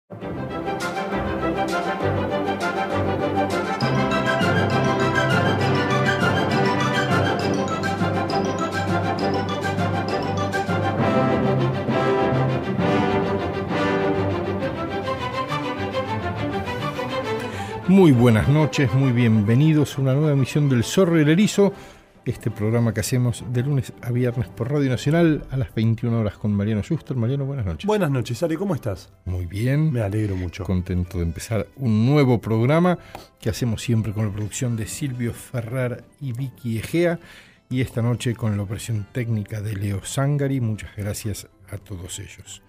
Muy buenas noches, muy bienvenidos a una nueva emisión del Zorro y el Erizo, este programa que hacemos de lunes a viernes por Radio Nacional a las 21 horas con Mariano Schuster. Mariano, buenas noches. Buenas noches, Ari, ¿cómo estás? Muy bien. Me alegro mucho. Contento de empezar un nuevo programa que hacemos siempre con la producción de Silvio Ferrar y Vicky Egea, y esta noche con la operación técnica de Leo Zangari. Muchas gracias a todos ellos.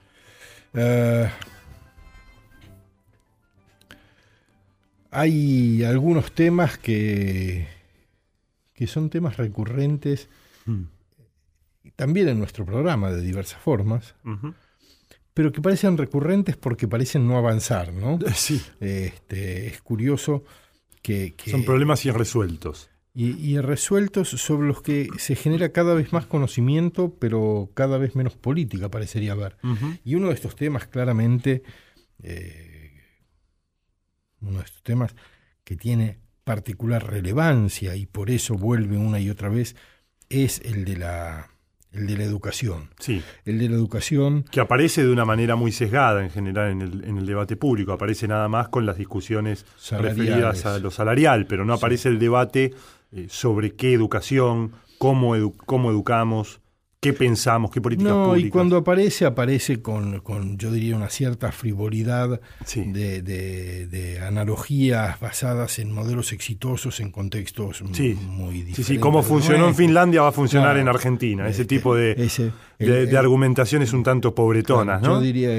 Hay algunos temas que son temas recurrentes también en nuestro programa de diversas formas, pero que parecen recurrentes porque parecen no avanzar, ¿no? Sí. Es curioso que son problemas irresueltos. Y irresueltos sobre los que se genera cada vez más conocimiento, pero cada vez menos política parecería haber. Y uno de estos temas claramente... uno de estos temas que tiene particular relevancia y por eso vuelve una y otra vez, es el de la educación. Sí. El de la educación... Que aparece de una manera muy sesgada en general en el debate público. Aparece nada más con las discusiones referidas a lo salarial, pero no aparece el debate sobre qué educación, cómo educamos, qué pensamos, qué políticas públicas. Y cuando aparece con yo diría, una cierta frivolidad, sí, de analogías basadas en modelos exitosos en contextos muy diferentes. Sí, cómo funcionó en Finlandia va a funcionar en Argentina. Ese tipo de argumentaciones un tanto pobretonas, ¿no? Yo diría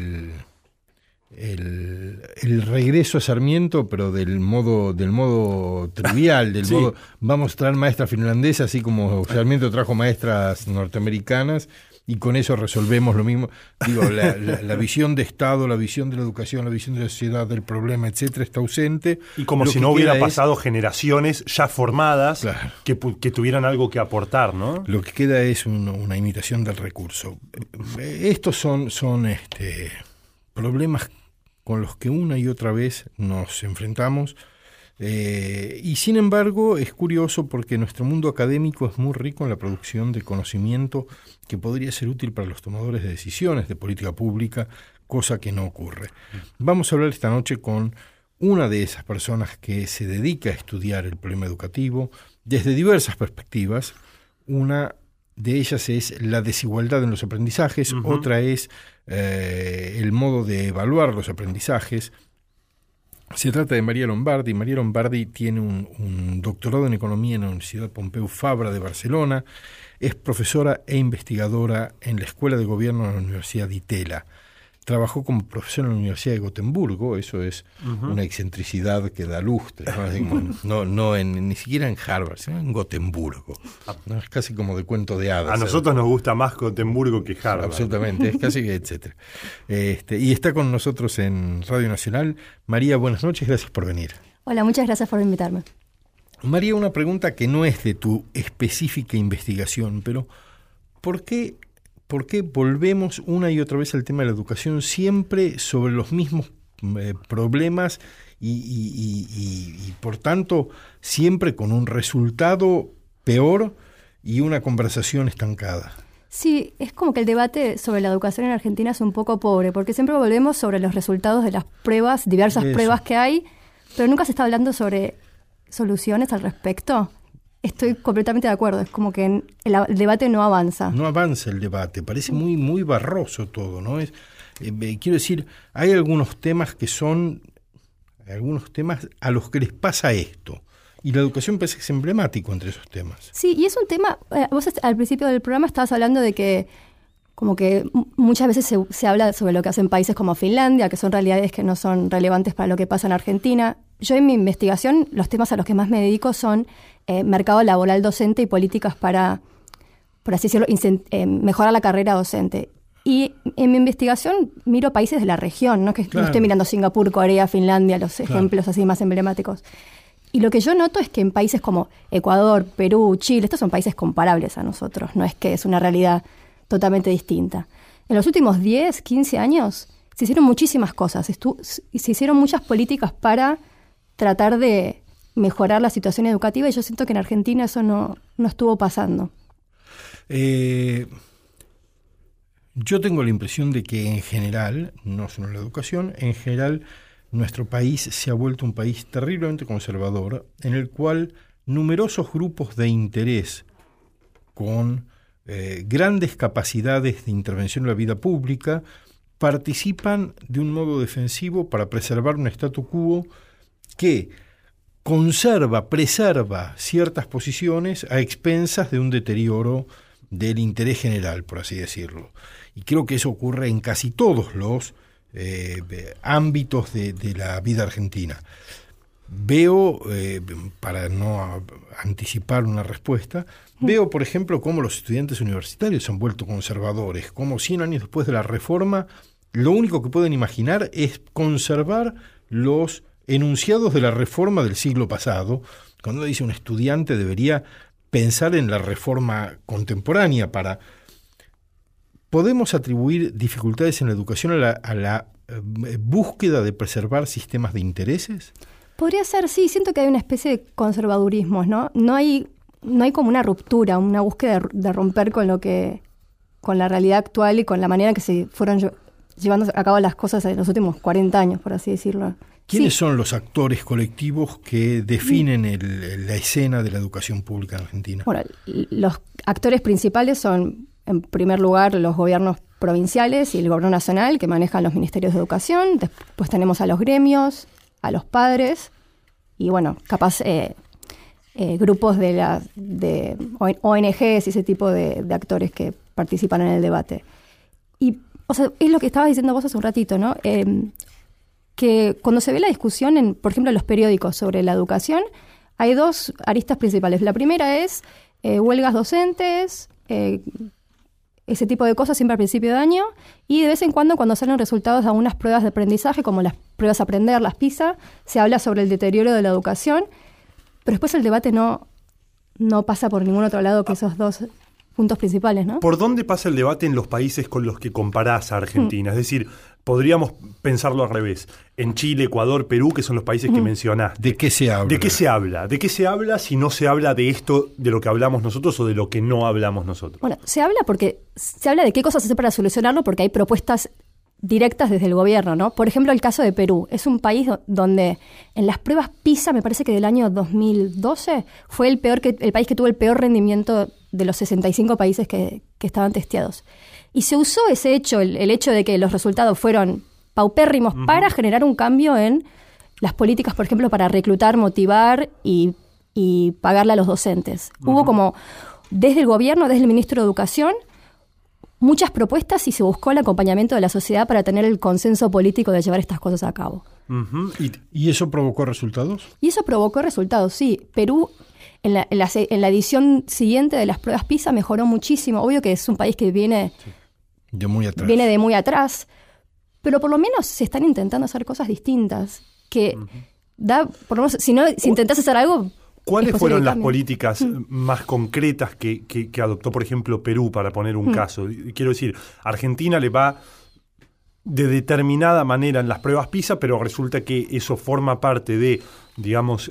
el regreso a Sarmiento, pero del modo trivial, del modo vamos a traer maestras finlandesas, así como Sarmiento trajo maestras norteamericanas, y con eso resolvemos lo mismo. Digo, la visión de Estado, la visión de la educación, la visión de la sociedad, del problema, etcétera, está ausente. Y como si no hubiera pasado generaciones ya formadas, claro, que tuvieran algo que aportar, ¿no? Lo que queda es una imitación del recurso. Estos son problemas con los que una y otra vez nos enfrentamos, y sin embargo es curioso porque nuestro mundo académico es muy rico en la producción de conocimiento que podría ser útil para los tomadores de decisiones de política pública, cosa que no ocurre. Vamos a hablar esta noche con una de esas personas que se dedica a estudiar el problema educativo desde diversas perspectivas. Una de ellas es la desigualdad en los aprendizajes, otra es el modo de evaluar los aprendizajes. Se trata de María Lombardi. María Lombardi tiene un doctorado en Economía en la Universidad Pompeu Fabra de Barcelona, es profesora e investigadora en la Escuela de Gobierno de la Universidad de Itela. Trabajó como profesor en la Universidad de Gotemburgo, eso es una excentricidad que da lustre, ¿no? Ni siquiera en Harvard, sino en Gotemburgo. ¿No? Es casi como de cuento de hadas. A nosotros nos gusta más Gotemburgo que Harvard. Absolutamente, es casi que etcétera. Y está con nosotros en Radio Nacional. María, buenas noches, gracias por venir. Hola, muchas gracias por invitarme. María, una pregunta que no es de tu específica investigación, pero ¿por qué volvemos una y otra vez al tema de la educación siempre sobre los mismos problemas y por tanto siempre con un resultado peor y una conversación estancada? Sí, es como que el debate sobre la educación en Argentina es un poco pobre, porque siempre volvemos sobre los resultados de las pruebas, diversas pruebas que hay, pero nunca se está hablando sobre soluciones al respecto. Estoy completamente de acuerdo, es como que el debate no avanza. No avanza el debate, parece muy barroso todo, ¿no? Quiero decir, hay algunos temas a los que les pasa esto, y la educación parece que es emblemático entre esos temas. Sí, y es un tema, vos al principio del programa estabas hablando de que como que muchas veces se habla sobre lo que hacen países como Finlandia, que son realidades que no son relevantes para lo que pasa en Argentina. Yo en mi investigación, los temas a los que más me dedico son mercado laboral docente y políticas para, por así decirlo, mejorar la carrera docente. Y en mi investigación miro países de la región, no que no estoy mirando Singapur, Corea, Finlandia, los ejemplos así más emblemáticos. Y lo que yo noto es que en países como Ecuador, Perú, Chile, estos son países comparables a nosotros, no es que es una realidad totalmente distinta. En los últimos 10, 15 años se hicieron muchísimas cosas, se hicieron muchas políticas para tratar de mejorar la situación educativa y yo siento que en Argentina eso no estuvo pasando. Yo tengo la impresión de que en general, no solo en la educación, en general nuestro país se ha vuelto un país terriblemente conservador, en el cual numerosos grupos de interés con grandes capacidades de intervención en la vida pública participan de un modo defensivo para preservar un statu quo que preserva ciertas posiciones a expensas de un deterioro del interés general, por así decirlo. Y creo que eso ocurre en casi todos los ámbitos de la vida argentina. Veo, para no anticipar una respuesta, veo, por ejemplo, cómo los estudiantes universitarios se han vuelto conservadores, cómo 100 años después de la reforma, lo único que pueden imaginar es conservar los enunciados de la reforma del siglo pasado. Cuando dice un estudiante debería pensar en la reforma contemporánea para... ¿Podemos atribuir dificultades en la educación a la búsqueda de preservar sistemas de intereses? Podría ser, sí. Siento que hay una especie de conservadurismo, ¿no? No hay como una ruptura, una búsqueda de romper con la realidad actual y con la manera que se fueron llevando a cabo las cosas en los últimos 40 años, por así decirlo. ¿Quiénes son los actores colectivos que definen la escena de la educación pública en Argentina? Bueno, los actores principales son, en primer lugar, los gobiernos provinciales y el gobierno nacional, que manejan los ministerios de educación. Después tenemos a los gremios, a los padres y, bueno, capaz grupos de ONGs y ese tipo de actores que participan en el debate. Y, o sea, es lo que estabas diciendo vos hace un ratito, ¿no? Que cuando se ve la discusión, por ejemplo, en los periódicos sobre la educación, hay dos aristas principales. La primera es huelgas docentes, ese tipo de cosas siempre al principio de año, y de vez en cuando salen resultados de algunas pruebas de aprendizaje, como las pruebas Aprender, las PISA, se habla sobre el deterioro de la educación, pero después el debate no pasa por ningún otro lado que esos dos puntos principales, ¿no? ¿Por dónde pasa el debate en los países con los que comparás a Argentina? Es decir, podríamos pensarlo al revés. En Chile, Ecuador, Perú, que son los países que mencionaste. ¿De qué se habla? ¿De qué se habla? ¿De qué se habla si no se habla de esto, de lo que hablamos nosotros o de lo que no hablamos nosotros? Bueno, se habla de qué cosas hacer para solucionarlo porque hay propuestas directas desde el gobierno, ¿no? Por ejemplo, el caso de Perú. Es un país donde en las pruebas PISA, me parece que del año 2012, fue el país que tuvo el peor rendimiento de los 65 países que estaban testeados. Y se usó ese hecho, el hecho de que los resultados fueron paupérrimos para generar un cambio en las políticas, por ejemplo, para reclutar, motivar y pagarle a los docentes. Hubo como, desde el gobierno, desde el ministro de Educación, muchas propuestas y se buscó el acompañamiento de la sociedad para tener el consenso político de llevar estas cosas a cabo. ¿Y eso provocó resultados? Y eso provocó resultados, sí. Perú, en la edición siguiente de las pruebas PISA, mejoró muchísimo. Obvio que es un país que viene de muy atrás, pero por lo menos se están intentando hacer cosas distintas. Que por lo menos, si intentás hacer algo... ¿Cuáles fueron las políticas más concretas que adoptó, por ejemplo, Perú, para poner un caso? Quiero decir, Argentina le va de determinada manera en las pruebas PISA, pero resulta que eso forma parte de, digamos,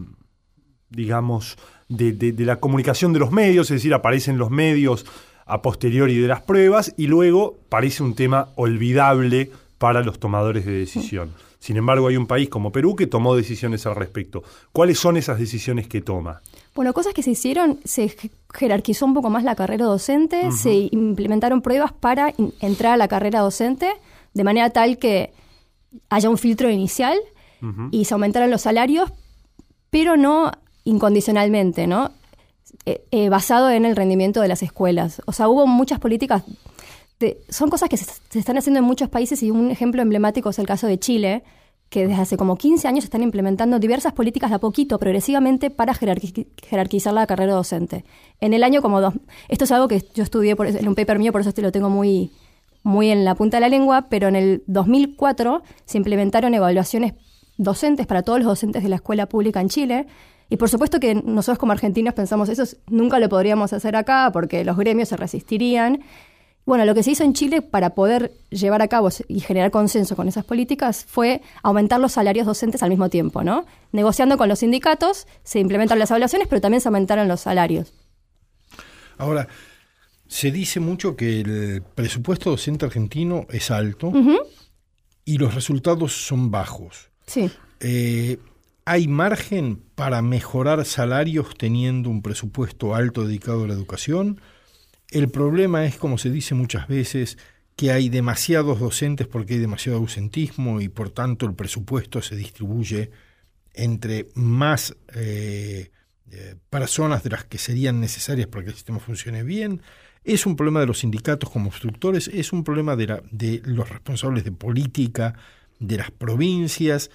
de la comunicación de los medios, es decir, aparecen los medios a posteriori de las pruebas y luego parece un tema olvidable para los tomadores de decisión. Sin embargo, hay un país como Perú que tomó decisiones al respecto. ¿Cuáles son esas decisiones que toma? Bueno, cosas que se hicieron, se jerarquizó un poco más la carrera docente, se implementaron pruebas para entrar a la carrera docente, de manera tal que haya un filtro inicial y se aumentaron los salarios, pero no incondicionalmente, ¿no? Basado en el rendimiento de las escuelas. O sea, hubo muchas políticas... son cosas que se están haciendo en muchos países y un ejemplo emblemático es el caso de Chile, que desde hace como 15 años están implementando diversas políticas de a poquito, progresivamente, para jerarquizar la carrera docente. En el año esto es algo que yo estudié en un paper mío, por eso lo tengo muy, muy en la punta de la lengua, pero en el 2004 se implementaron evaluaciones docentes para todos los docentes de la escuela pública en Chile. Y por supuesto que nosotros como argentinos pensamos, eso nunca lo podríamos hacer acá porque los gremios se resistirían. Bueno, lo que se hizo en Chile para poder llevar a cabo y generar consenso con esas políticas fue aumentar los salarios docentes al mismo tiempo, ¿no? Negociando con los sindicatos, se implementaron las evaluaciones, pero también se aumentaron los salarios. Ahora, se dice mucho que el presupuesto docente argentino es alto y los resultados son bajos. Sí. ¿Hay margen para mejorar salarios teniendo un presupuesto alto dedicado a la educación? El problema es, como se dice muchas veces, que hay demasiados docentes porque hay demasiado ausentismo y por tanto el presupuesto se distribuye entre más personas de las que serían necesarias para que el sistema funcione bien. Es un problema de los sindicatos como obstructores, es un problema de los responsables de política de las provincias.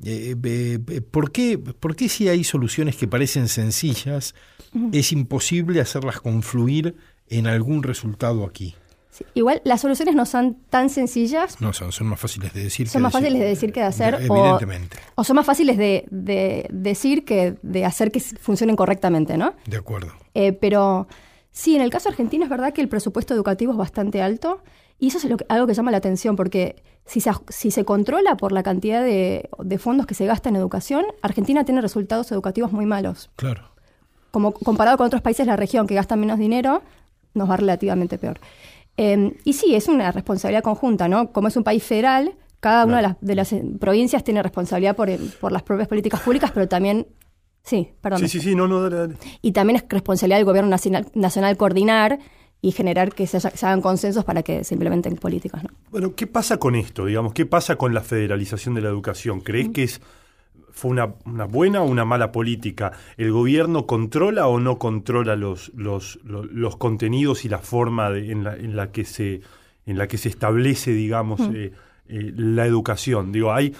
¿Por qué si hay soluciones que parecen sencillas es imposible hacerlas confluir en algún resultado aquí? Sí, igual las soluciones no son tan sencillas. No, son más fáciles de decir. Son más fáciles de decir que de hacer. Evidentemente. O son más fáciles de decir que de hacer que funcionen correctamente, ¿no? De acuerdo. Pero sí, en el caso argentino es verdad que el presupuesto educativo es bastante alto y eso es algo que llama la atención porque si se controla por la cantidad de fondos que se gasta en educación, Argentina tiene resultados educativos muy malos. Claro. Como comparado con otros países de la región que gastan menos dinero, nos va relativamente peor. Y sí, es una responsabilidad conjunta, ¿no? Como es un país federal, cada una de las provincias tiene responsabilidad por las propias políticas públicas, pero también... Sí, perdón. Sí, no, dale. Y también es responsabilidad del gobierno nacional coordinar y generar que se hagan consensos para que se implementen políticas, ¿no? Bueno, ¿qué pasa con esto? Digamos, ¿qué pasa con la federalización de la educación? ¿Crees que fue una buena o una mala política? ¿El gobierno controla o no controla los contenidos y la forma en la que se establece, digamos, la educación? Digo, hay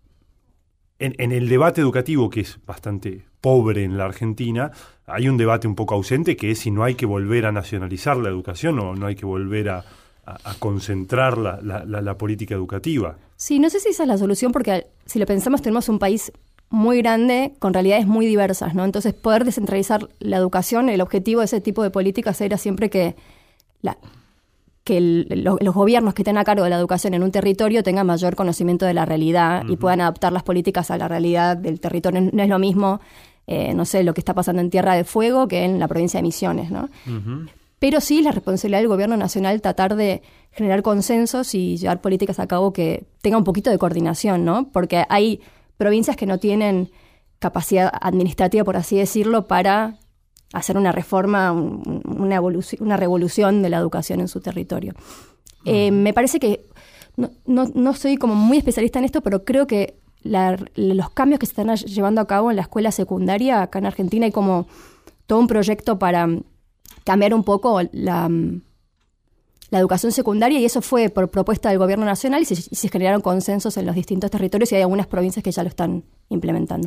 en el debate educativo, que es bastante pobre en la Argentina, hay un debate un poco ausente que es si no hay que volver a nacionalizar la educación o no hay que volver a concentrar la política educativa. Sí, no sé si esa es la solución porque si lo pensamos tenemos un país muy grande con realidades muy diversas, ¿no? Entonces poder descentralizar la educación, el objetivo de ese tipo de políticas era siempre que los gobiernos que estén a cargo de la educación en un territorio tengan mayor conocimiento de la realidad y puedan adaptar las políticas a la realidad del territorio. No es lo mismo, no sé, lo que está pasando en Tierra del Fuego que en la provincia de Misiones, ¿no? Pero sí es la responsabilidad del gobierno nacional tratar de generar consensos y llevar políticas a cabo que tengan un poquito de coordinación, ¿no? Porque hay provincias que no tienen capacidad administrativa, por así decirlo, para hacer una reforma, una revolución de la educación en su territorio. Me parece que, no soy como muy especialista en esto, pero creo que los cambios que se están llevando a cabo en la escuela secundaria, acá en Argentina hay como todo un proyecto para cambiar un poco la educación secundaria y eso fue por propuesta del gobierno nacional y se generaron consensos en los distintos territorios y hay algunas provincias que ya lo están implementando.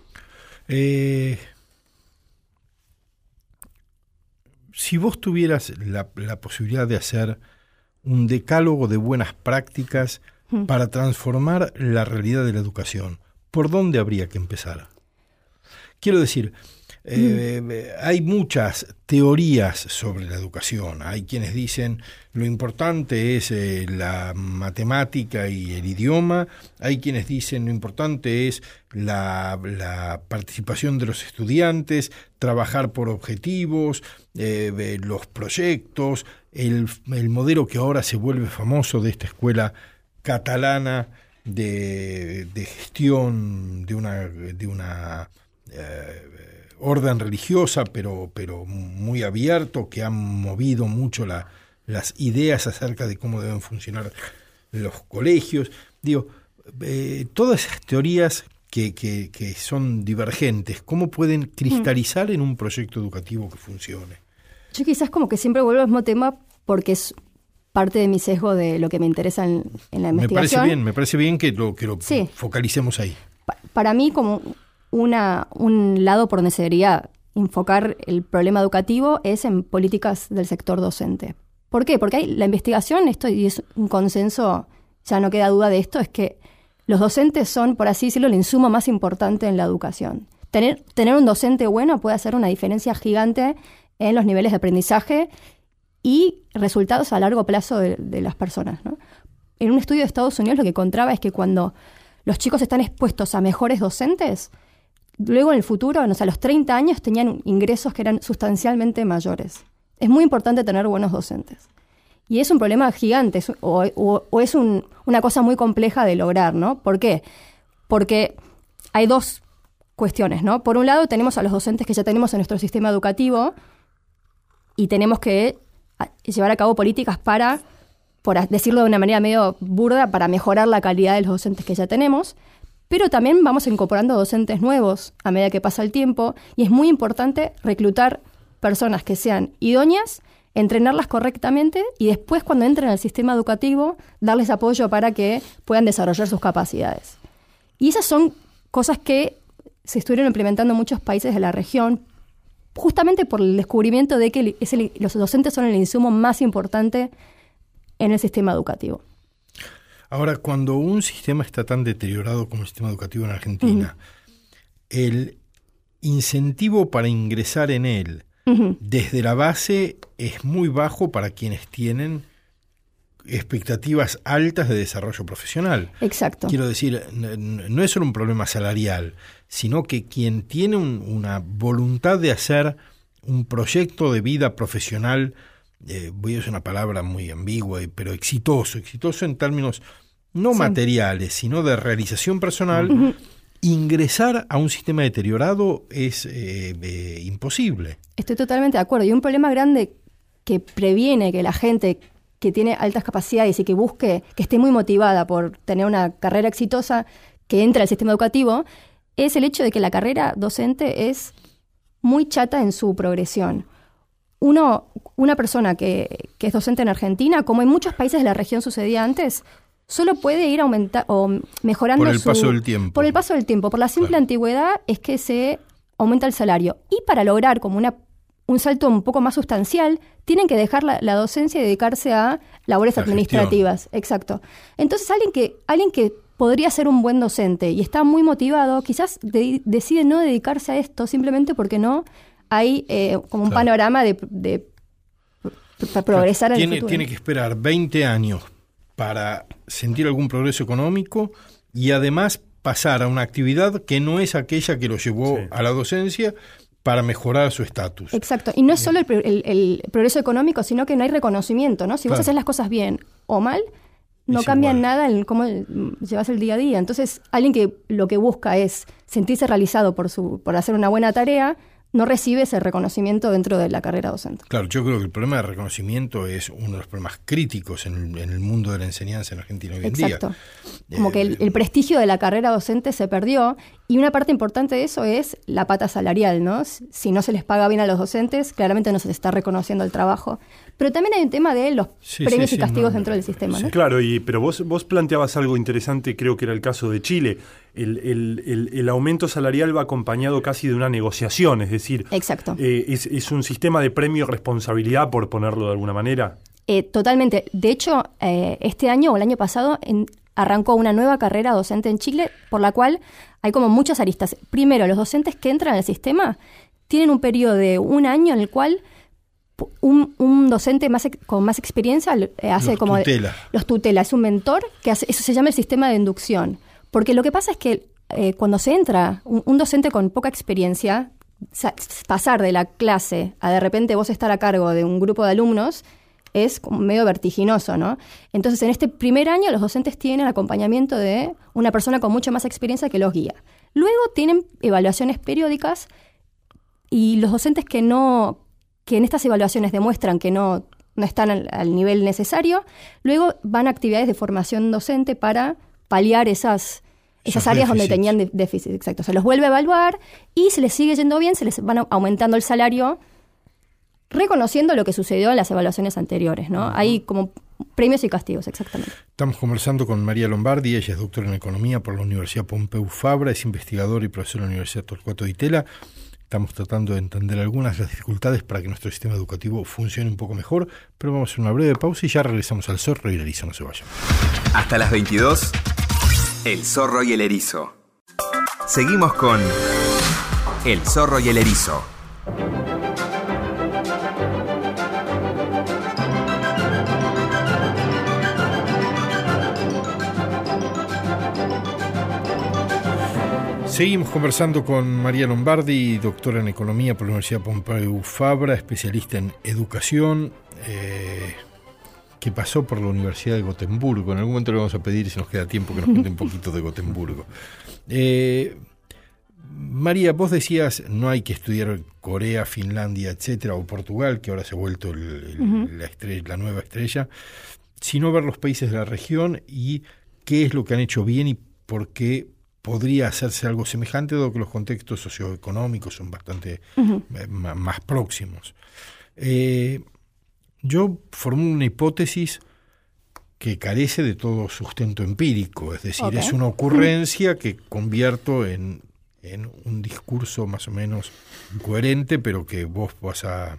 Si vos tuvieras la posibilidad de hacer un decálogo de buenas prácticas para transformar la realidad de la educación, ¿por dónde habría que empezar? Quiero decir, hay muchas teorías sobre la educación. Hay quienes dicen lo importante es la matemática y el idioma. Hay quienes dicen lo importante es la participación de los estudiantes, trabajar por objetivos, los proyectos, el modelo que ahora se vuelve famoso de esta escuela catalana de gestión de una orden religiosa, pero muy abierto, que han movido mucho las ideas acerca de cómo deben funcionar los colegios. Digo, todas esas teorías que son divergentes, ¿cómo pueden cristalizar en un proyecto educativo que funcione? Yo quizás como que siempre vuelvo al mismo tema porque es parte de mi sesgo de lo que me interesa en la investigación. Me parece bien que lo sí. Focalicemos ahí. Para mí como un lado por donde se debería enfocar el problema educativo es en políticas del sector docente. ¿Por qué? Porque la investigación, y es un consenso, ya no queda duda de esto, es que los docentes son, por así decirlo, el insumo más importante en la educación. Tener un docente bueno puede hacer una diferencia gigante en los niveles de aprendizaje y resultados a largo plazo de las personas, ¿no? En un estudio de Estados Unidos lo que encontraba es que cuando los chicos están expuestos a mejores docentes, luego en el futuro, no sé, a los 30 años tenían ingresos que eran sustancialmente mayores. Es muy importante tener buenos docentes. Y es un problema gigante, o es una cosa muy compleja de lograr, ¿no? ¿Por qué? Porque hay dos cuestiones, ¿no? Por un lado tenemos a los docentes que ya tenemos en nuestro sistema educativo y tenemos que llevar a cabo políticas para, por decirlo de una manera medio burda, para mejorar la calidad de los docentes que ya tenemos, pero también vamos incorporando docentes nuevos a medida que pasa el tiempo y es muy importante reclutar personas que sean idóneas, entrenarlas correctamente y después cuando entren al sistema educativo darles apoyo para que puedan desarrollar sus capacidades. Y esas son cosas que se estuvieron implementando en muchos países de la región justamente por el descubrimiento de que los docentes son el insumo más importante en el sistema educativo. Ahora, cuando un sistema está tan deteriorado como el sistema educativo en Argentina, el incentivo para ingresar en él desde la base es muy bajo para quienes tienen expectativas altas de desarrollo profesional. Exacto. Quiero decir, no es solo un problema salarial, sino que quien tiene una voluntad de hacer un proyecto de vida profesional, voy a usar una palabra muy ambigua, pero exitoso en términos no materiales, sino de realización personal, ingresar a un sistema deteriorado es imposible. Estoy totalmente de acuerdo. Y un problema grande que previene que la gente que tiene altas capacidades y que busque, que esté muy motivada por tener una carrera exitosa, que entre al sistema educativo, es el hecho de que la carrera docente es muy chata en su progresión. Una persona que es docente en Argentina, como en muchos países de la región sucedía antes, solo puede ir mejorando por el paso del tiempo. Por el paso del tiempo. Por la simple antigüedad es que se aumenta el salario. Y para lograr como un salto un poco más sustancial, tienen que dejar la docencia y dedicarse a labores administrativas. Gestión. Exacto. Entonces, alguien que podría ser un buen docente y está muy motivado, quizás decide no dedicarse a esto simplemente porque no hay como un panorama de progresar en el futuro. Tiene que esperar 20 años para sentir algún progreso económico y además pasar a una actividad que no es aquella que lo llevó a la docencia para mejorar su estatus. Exacto. Y no es solo el progreso económico, sino que no hay reconocimiento, ¿no? Si vos haces las cosas bien o mal, no cambia nada en cómo llevas el día a día. Entonces, alguien que lo que busca es sentirse realizado por hacer una buena tarea, no recibe ese reconocimiento dentro de la carrera docente. Claro, yo creo que el problema de reconocimiento es uno de los problemas críticos en el mundo de la enseñanza en Argentina hoy en día. Exacto. Como que el prestigio de la carrera docente se perdió y una parte importante de eso es la pata salarial, ¿no? Si no se les paga bien a los docentes, claramente no se les está reconociendo el trabajo. Pero también hay un tema de los premios y castigos dentro del sistema, ¿no? Claro, pero vos planteabas algo interesante, creo que era el caso de Chile. El aumento salarial va acompañado casi de una negociación, es decir, exacto. Es un sistema de premio responsabilidad, por ponerlo de alguna manera. Totalmente. De hecho, este año o el año pasado arrancó una nueva carrera docente en Chile, por la cual hay como muchas aristas. Primero, los docentes que entran al sistema tienen un periodo de un año en el cual un docente con más experiencia hace los tutela. Es un mentor que hace, eso se llama el sistema de inducción. Porque lo que pasa es que cuando se entra un docente con poca experiencia, pasar de la clase a de repente vos estar a cargo de un grupo de alumnos es como medio vertiginoso, ¿no? Entonces, en este primer año los docentes tienen acompañamiento de una persona con mucha más experiencia que los guía. Luego tienen evaluaciones periódicas y los docentes que en estas evaluaciones demuestran que no están al nivel necesario, luego van a actividades de formación docente para paliar esas áreas donde tenían déficit. Exacto. Se los vuelve a evaluar y se les sigue yendo bien, se les van aumentando el salario, reconociendo lo que sucedió en las evaluaciones anteriores, ¿no? Hay como premios y castigos, exactamente. Estamos conversando con María Lombardi, ella es doctora en Economía por la Universidad Pompeu Fabra, es investigadora y profesora de la Universidad Torcuato Di Tella. Estamos tratando de entender algunas de las dificultades para que nuestro sistema educativo funcione un poco mejor, pero vamos a hacer una breve pausa y ya regresamos al Zorro y el Erizo, no se vayan. Hasta las 22, El Zorro y el Erizo. Seguimos con El Zorro y el Erizo. Seguimos conversando con María Lombardi, doctora en Economía por la Universidad Pompeu Fabra, especialista en educación, que pasó por la Universidad de Gotemburgo. En algún momento le vamos a pedir, si nos queda tiempo, que nos cuente un poquito de Gotemburgo. María, vos decías, no hay que estudiar Corea, Finlandia, etcétera, o Portugal, que ahora se ha vuelto la nueva estrella, sino ver los países de la región y qué es lo que han hecho bien y por qué podría hacerse algo semejante, dado que los contextos socioeconómicos son bastante más próximos. Yo formulo una hipótesis que carece de todo sustento empírico, es decir, es una ocurrencia que convierto en un discurso más o menos coherente, pero que vos vas a...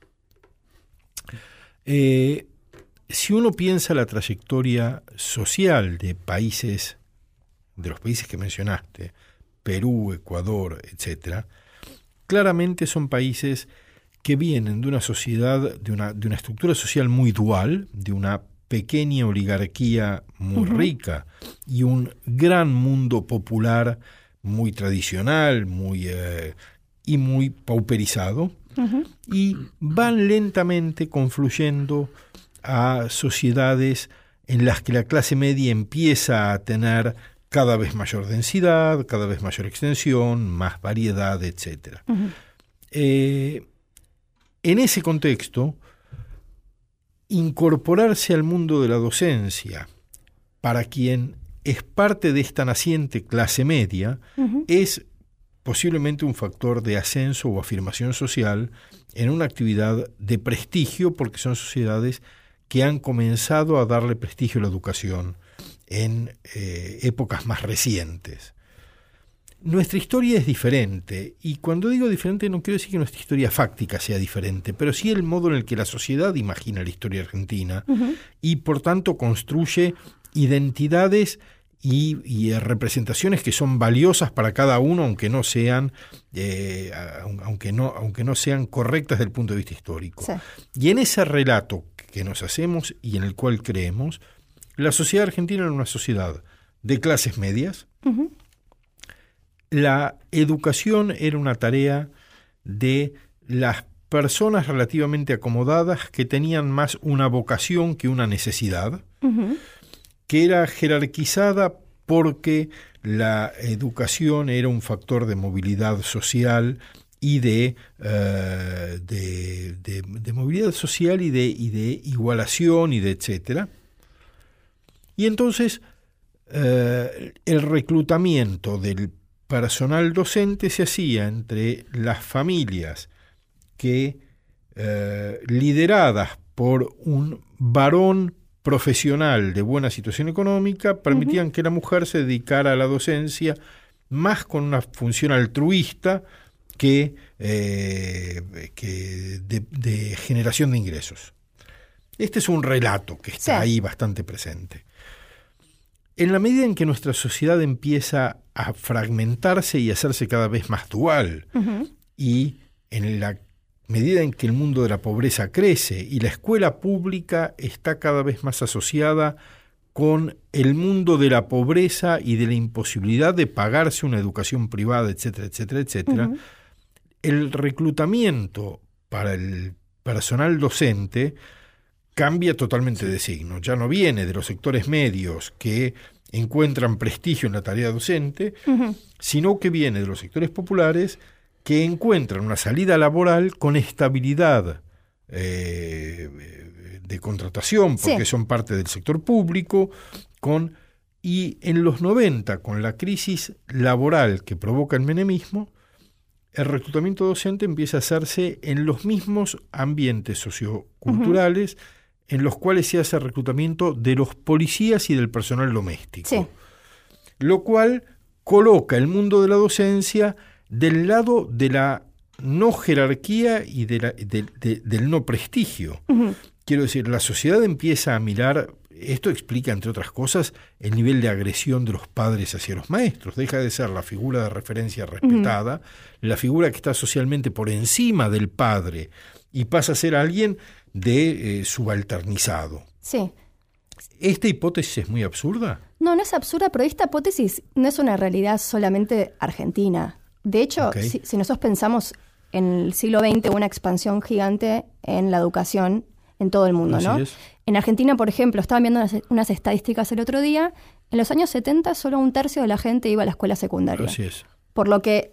si uno piensa la trayectoria social de los países que mencionaste, Perú, Ecuador, etcétera, claramente son países que vienen de una sociedad, de una estructura social muy dual, de una pequeña oligarquía muy rica y un gran mundo popular muy tradicional, y muy pauperizado, y van lentamente confluyendo a sociedades en las que la clase media empieza a tener cada vez mayor densidad, cada vez mayor extensión, más variedad, etcétera. En ese contexto, incorporarse al mundo de la docencia para quien es parte de esta naciente clase media es posiblemente un factor de ascenso o afirmación social en una actividad de prestigio, porque son sociedades que han comenzado a darle prestigio a la educación en épocas más recientes. Nuestra historia es diferente, y cuando digo diferente no quiero decir que nuestra historia fáctica sea diferente, pero sí el modo en el que la sociedad imagina la historia argentina y por tanto construye identidades y representaciones que son valiosas para cada uno, aunque no sean correctas desde el punto de vista histórico. Sí. Y en ese relato que nos hacemos y en el cual creemos, la sociedad argentina era una sociedad de clases medias. La educación era una tarea de las personas relativamente acomodadas que tenían más una vocación que una necesidad, que era jerarquizada porque la educación era un factor de movilidad social y de movilidad social y de igualación y de etcétera. Y entonces el reclutamiento del personal docente se hacía entre las familias que, lideradas por un varón profesional de buena situación económica, permitían que la mujer se dedicara a la docencia más con una función altruista que de generación de ingresos. Este es un relato que está ahí bastante presente. En la medida en que nuestra sociedad empieza a fragmentarse y a hacerse cada vez más dual, y en la medida en que el mundo de la pobreza crece y la escuela pública está cada vez más asociada con el mundo de la pobreza y de la imposibilidad de pagarse una educación privada, etcétera, etcétera, etcétera, el reclutamiento para el personal docente cambia totalmente de signo. Ya no viene de los sectores medios que encuentran prestigio en la tarea docente, sino que viene de los sectores populares que encuentran una salida laboral con estabilidad de contratación, porque son parte del sector público, y en los 90, con la crisis laboral que provoca el menemismo, el reclutamiento docente empieza a hacerse en los mismos ambientes socioculturales en los cuales se hace el reclutamiento de los policías y del personal doméstico, lo cual coloca el mundo de la docencia del lado de la no jerarquía y del no prestigio. Quiero decir, la sociedad empieza a mirar, esto explica, entre otras cosas, el nivel de agresión de los padres hacia los maestros. Deja de ser la figura de referencia respetada, la figura que está socialmente por encima del padre, y pasa a ser alguien de subalternizado. Sí. ¿Esta hipótesis es muy absurda? No es absurda, pero esta hipótesis no es una realidad solamente argentina. De hecho, si nosotros pensamos en el siglo XX, una expansión gigante en la educación en todo el mundo, ¿no? En Argentina, por ejemplo, estaban viendo unas estadísticas el otro día, en los años 70 solo 1/3 de la gente iba a la escuela secundaria. Así es. Por lo que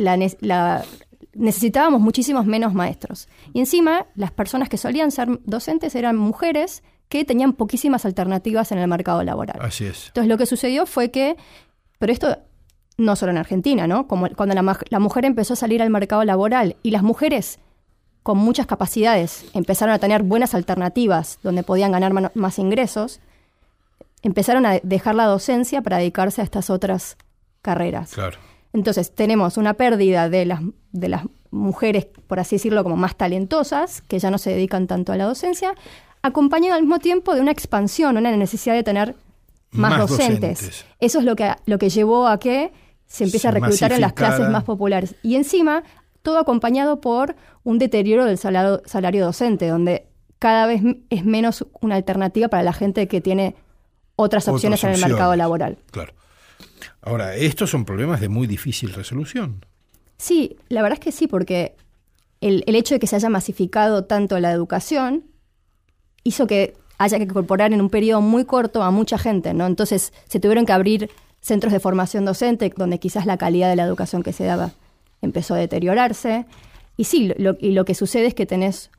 necesitábamos muchísimos menos maestros. Y encima, las personas que solían ser docentes eran mujeres que tenían poquísimas alternativas en el mercado laboral. Así es. Entonces, lo que sucedió fue que, pero esto no solo en Argentina, ¿no? Como cuando la mujer empezó a salir al mercado laboral y las mujeres con muchas capacidades empezaron a tener buenas alternativas donde podían ganar más ingresos, empezaron a dejar la docencia para dedicarse a estas otras carreras. Claro. Entonces, tenemos una pérdida de las mujeres, por así decirlo, como más talentosas, que ya no se dedican tanto a la docencia, acompañado al mismo tiempo de una expansión, una necesidad de tener más docentes. Eso es lo que llevó a que se empiece a reclutar en las clases más populares. Y encima, todo acompañado por un deterioro del salario docente, donde cada vez es menos una alternativa para la gente que tiene otras opciones en el mercado laboral. Claro. Ahora, estos son problemas de muy difícil resolución. Sí, la verdad es que sí, porque el hecho de que se haya masificado tanto la educación hizo que haya que incorporar en un periodo muy corto a mucha gente, ¿no? Entonces se tuvieron que abrir centros de formación docente donde quizás la calidad de la educación que se daba empezó a deteriorarse. Y sí, lo que sucede es que tenés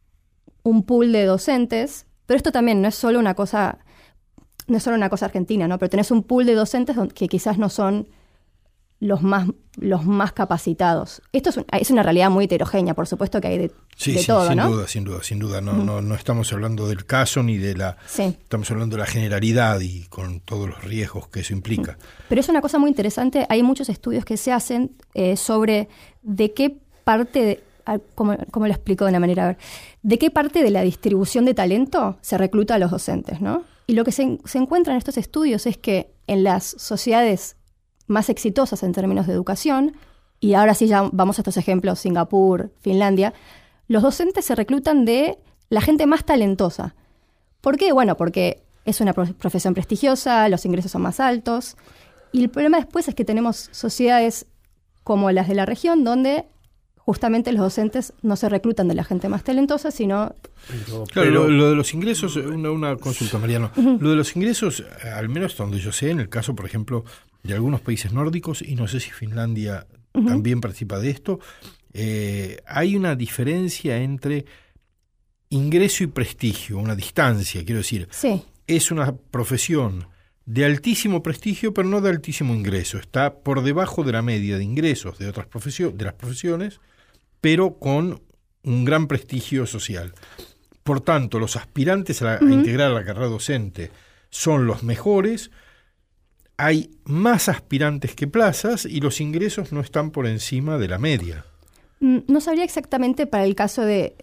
un pool de docentes, pero esto también no es solo una cosa argentina, ¿no? Pero tenés un pool de docentes que quizás no son los más capacitados. Esto es una realidad muy heterogénea, por supuesto que hay de todo, sin ¿no? Sin duda. No estamos hablando del caso ni de la... Sí. Estamos hablando de la generalidad y con todos los riesgos que eso implica. Pero es una cosa muy interesante. Hay muchos estudios que se hacen sobre de qué parte... ¿Cómo lo explico de una manera? A ver, ¿de qué parte de la distribución de talento se recluta a los docentes, ¿no? Y lo que se encuentra en estos estudios es que en las sociedades más exitosas en términos de educación, y ahora sí ya vamos a estos ejemplos, Singapur, Finlandia, los docentes se reclutan de la gente más talentosa. ¿Por qué? Bueno, porque es una profesión prestigiosa, los ingresos son más altos, y el problema después es que tenemos sociedades como las de la región, donde justamente los docentes no se reclutan de la gente más talentosa, sino... Claro, lo de los ingresos, una consulta, Mariano. Lo de los ingresos, al menos donde yo sé, en el caso, por ejemplo, de algunos países nórdicos, y no sé si Finlandia también participa de esto, hay una diferencia entre ingreso y prestigio, una distancia, quiero decir. Sí. Es una profesión de altísimo prestigio, pero no de altísimo ingreso. Está por debajo de la media de ingresos de otras de las profesiones, pero con un gran prestigio social. Por tanto, los aspirantes a integrar a la carrera docente son los mejores, hay más aspirantes que plazas y los ingresos no están por encima de la media. No sabría exactamente para el caso de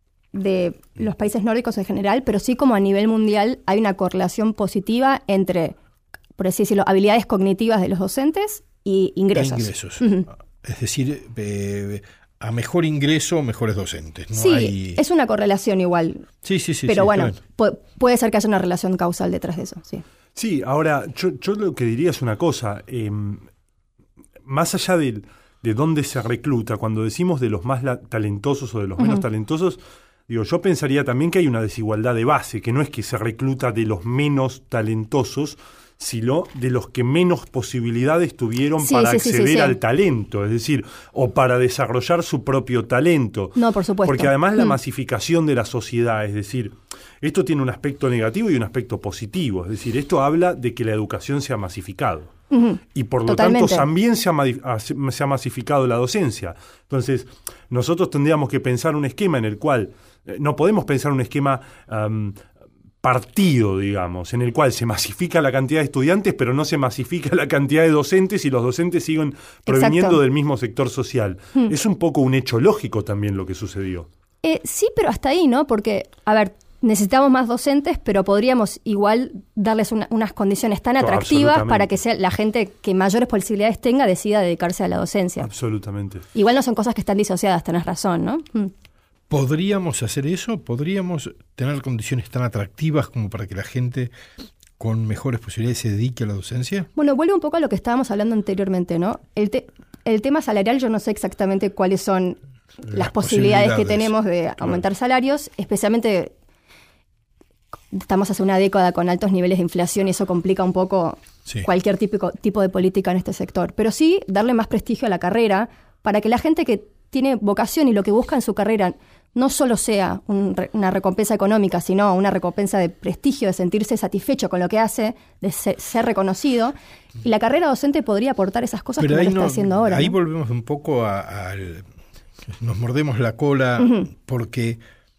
los países nórdicos en general, pero sí como a nivel mundial hay una correlación positiva entre, por así decirlo, habilidades cognitivas de los docentes y ingresos. Es decir, a mejor ingreso, mejores docentes. Sí, es una correlación igual. Sí. Pero bueno, puede ser que haya una relación causal detrás de eso, sí. Sí, ahora, yo lo que diría es una cosa. Más allá de dónde se recluta, cuando decimos de los más talentosos o de los menos talentosos, digo, yo pensaría también que hay una desigualdad de base, que no es que se recluta de los menos talentosos, sino de los que menos posibilidades tuvieron para acceder al talento, es decir, o para desarrollar su propio talento. No, por supuesto. Porque además la masificación de la sociedad, es decir, esto tiene un aspecto negativo y un aspecto positivo, es decir, esto habla de que la educación se ha masificado. Y por lo tanto también se ha masificado la docencia. Entonces, nosotros tendríamos que pensar un esquema en el cual, no podemos pensar un esquema partido, digamos, en el cual se masifica la cantidad de estudiantes, pero no se masifica la cantidad de docentes y los docentes siguen proviniendo del mismo sector social. Es un poco un hecho lógico también lo que sucedió. Sí, pero hasta ahí, ¿no? Porque, a ver, necesitamos más docentes, pero podríamos igual darles unas condiciones tan atractivas para que sea la gente que mayores posibilidades tenga decida dedicarse a la docencia. Absolutamente. Igual no son cosas que están disociadas, tenés razón, ¿no? ¿Podríamos hacer eso? ¿Podríamos tener condiciones tan atractivas como para que la gente con mejores posibilidades se dedique a la docencia? Bueno, vuelve un poco a lo que estábamos hablando anteriormente, ¿no? El tema salarial, yo no sé exactamente cuáles son las posibilidades que tenemos de aumentar salarios, especialmente estamos hace una década con altos niveles de inflación y eso complica un poco cualquier tipo de política en este sector. Pero sí darle más prestigio a la carrera para que la gente que tiene vocación y lo que busca en su carrera no solo sea una recompensa económica, sino una recompensa de prestigio, de sentirse satisfecho con lo que hace, de ser reconocido. Y la carrera docente podría aportar esas cosas que no lo está haciendo ahora. Ahí ¿no? volvemos un poco nos mordemos la cola, porque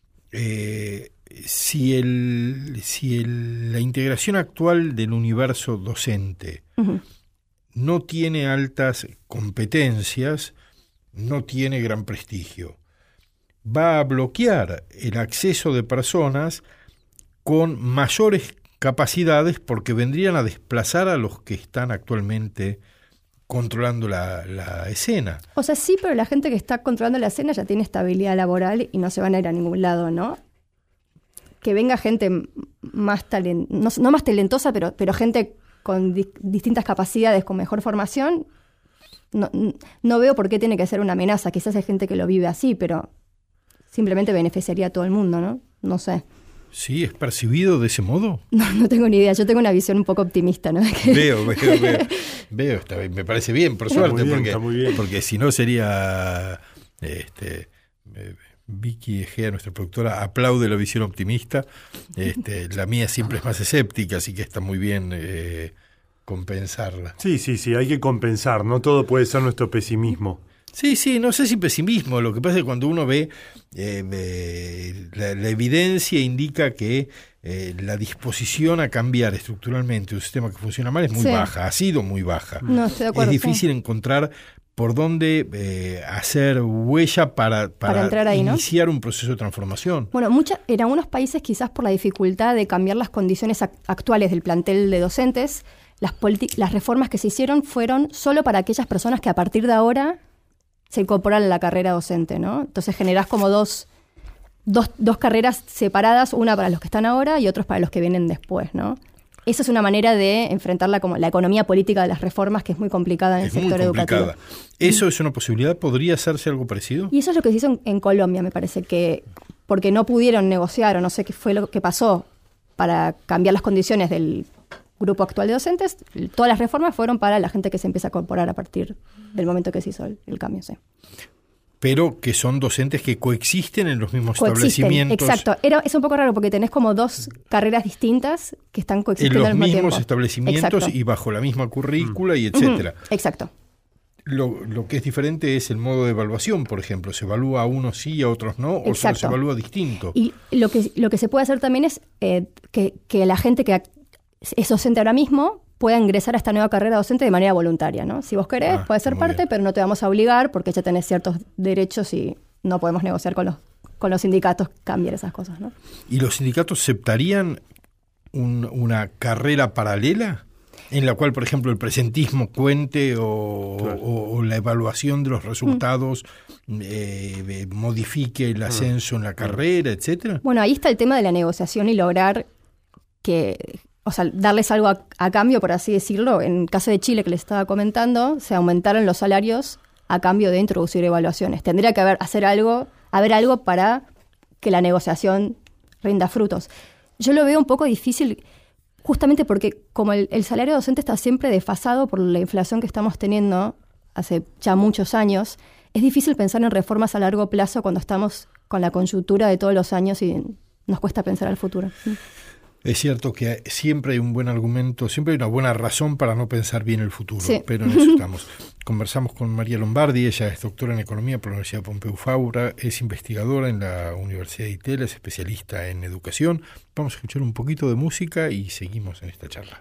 la integración actual del universo docente no tiene altas competencias, no tiene gran prestigio, va a bloquear el acceso de personas con mayores capacidades porque vendrían a desplazar a los que están actualmente controlando la escena. O sea, sí, pero la gente que está controlando la escena ya tiene estabilidad laboral y no se van a ir a ningún lado, ¿no? Que venga gente más no más talentosa, pero gente con distintas capacidades, con mejor formación, no veo por qué tiene que ser una amenaza. Quizás hay gente que lo vive así, pero simplemente beneficiaría a todo el mundo, ¿no? No sé. ¿Sí? ¿Es percibido de ese modo? No tengo ni idea. Yo tengo una visión un poco optimista, ¿no? Veo, está bien, me parece bien, por suerte, porque si no sería... Vicky Egea, nuestra productora, aplaude la visión optimista. La mía siempre es más escéptica, así que está muy bien compensarla. Sí, hay que compensar, no todo puede ser nuestro pesimismo. Sí, no sé si pesimismo, lo que pasa es que cuando uno ve, la evidencia indica que la disposición a cambiar estructuralmente un sistema que funciona mal es muy baja, ha sido muy baja. No, estoy de acuerdo, es difícil encontrar por dónde hacer huella para entrar ahí, iniciar un proceso de transformación. Bueno, en algunos países quizás por la dificultad de cambiar las condiciones actuales del plantel de docentes, las reformas que se hicieron fueron solo para aquellas personas que a partir de ahora se incorporan a la carrera docente, ¿no? Entonces generás como dos carreras separadas, una para los que están ahora y otros para los que vienen después, ¿no? Esa es una manera de enfrentar como la economía política de las reformas, que es muy complicada en el sector educativo. ¿Eso es una posibilidad? ¿Podría hacerse algo parecido? Y eso es lo que se hizo en Colombia, me parece, que porque no pudieron negociar o no sé qué fue lo que pasó para cambiar las condiciones del grupo actual de docentes, todas las reformas fueron para la gente que se empieza a incorporar a partir del momento que se hizo el cambio, sí. Pero que son docentes que coexisten en los mismos establecimientos. Exacto. Es un poco raro porque tenés como dos carreras distintas que están coexistiendo en los al mismo mismos tiempo. Establecimientos. Exacto. Y bajo la misma currícula y etcétera. Exacto. Lo que es diferente es el modo de evaluación, por ejemplo. ¿Se evalúa a unos sí y a otros no? ¿O solo se evalúa distinto? Y lo que se puede hacer también es que la gente que es docente ahora mismo pueda ingresar a esta nueva carrera docente de manera voluntaria, ¿no? Si vos querés, puedes ser parte, pero no te vamos a obligar porque ya tenés ciertos derechos y no podemos negociar con los sindicatos cambiar esas cosas, ¿no? ¿Y los sindicatos aceptarían una carrera paralela en la cual, por ejemplo, el presentismo cuente o la evaluación de los resultados modifique el ascenso en la carrera, etcétera? Bueno, ahí está el tema de la negociación y lograr darles algo a cambio, por así decirlo. En el caso de Chile, que les estaba comentando, se aumentaron los salarios a cambio de introducir evaluaciones. Tendría que haber algo para que la negociación rinda frutos. Yo lo veo un poco difícil, justamente porque como el salario docente está siempre desfasado por la inflación que estamos teniendo hace ya muchos años, es difícil pensar en reformas a largo plazo cuando estamos con la coyuntura de todos los años y nos cuesta pensar al futuro. Es cierto que siempre hay un buen argumento, siempre hay una buena razón para no pensar bien el futuro, pero en eso estamos. Conversamos con María Lombardi, ella es doctora en Economía por la Universidad Pompeu Fabra, es investigadora en la Universidad de Itela, es especialista en educación. Vamos a escuchar un poquito de música y seguimos en esta charla.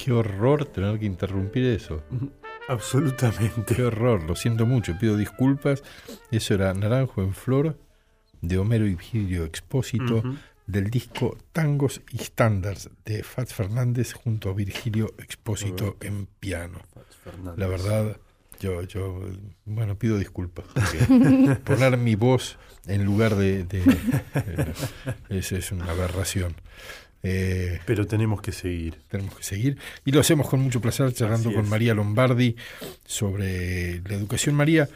Qué horror tener que interrumpir eso. Absolutamente. Qué horror, lo siento mucho, pido disculpas. Eso era Naranjo en Flor, de Homero y Virgilio Expósito, del disco Tangos y Standards de Fats Fernández junto a Virgilio Expósito en piano. La verdad, yo pido disculpas. Poner mi voz en lugar de eso es una aberración. Pero tenemos que seguir. Y lo hacemos con mucho placer charlando con María Lombardi sobre la educación. María,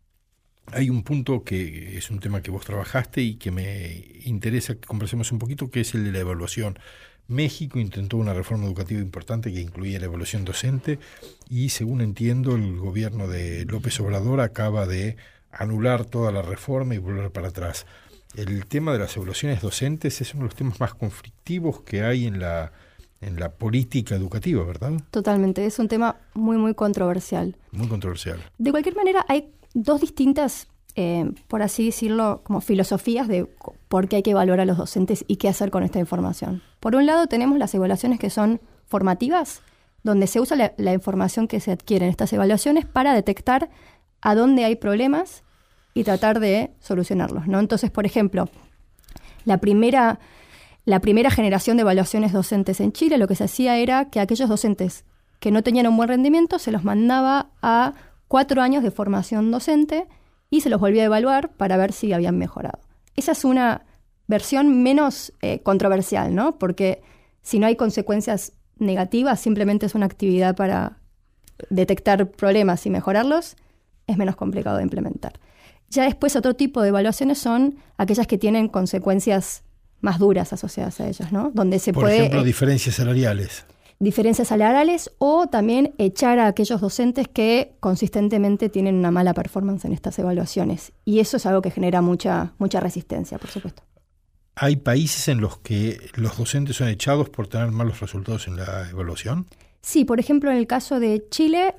hay un punto que es un tema que vos trabajaste y que me interesa que conversemos un poquito, que es el de la evaluación. México intentó una reforma educativa importante que incluía la evaluación docente y, según entiendo, el gobierno de López Obrador acaba de anular toda la reforma y volver para atrás. El tema de las evaluaciones docentes es uno de los temas más conflictivos que hay en la política educativa, ¿verdad? Totalmente, es un tema muy, muy controversial. Muy controversial. De cualquier manera, hay dos distintas, por así decirlo, como filosofías de por qué hay que evaluar a los docentes y qué hacer con esta información. Por un lado, tenemos las evaluaciones que son formativas, donde se usa la información que se adquiere en estas evaluaciones para detectar a dónde hay problemas y tratar de solucionarlos, ¿no? Entonces, por ejemplo, la primera generación de evaluaciones docentes en Chile, lo que se hacía era que aquellos docentes que no tenían un buen rendimiento se los mandaba a 4 años de formación docente y se los volvía a evaluar para ver si habían mejorado. Esa es una versión menos controversial, ¿no? Porque si no hay consecuencias negativas, simplemente es una actividad para detectar problemas y mejorarlos, es menos complicado de implementar. Ya después otro tipo de evaluaciones son aquellas que tienen consecuencias más duras asociadas a ellas, ¿no? Donde se Por ejemplo, diferencias salariales. Diferencias salariales o también echar a aquellos docentes que consistentemente tienen una mala performance en estas evaluaciones. Y eso es algo que genera mucha resistencia, por supuesto. ¿Hay países en los que los docentes son echados por tener malos resultados en la evaluación? Sí, por ejemplo, en el caso de Chile,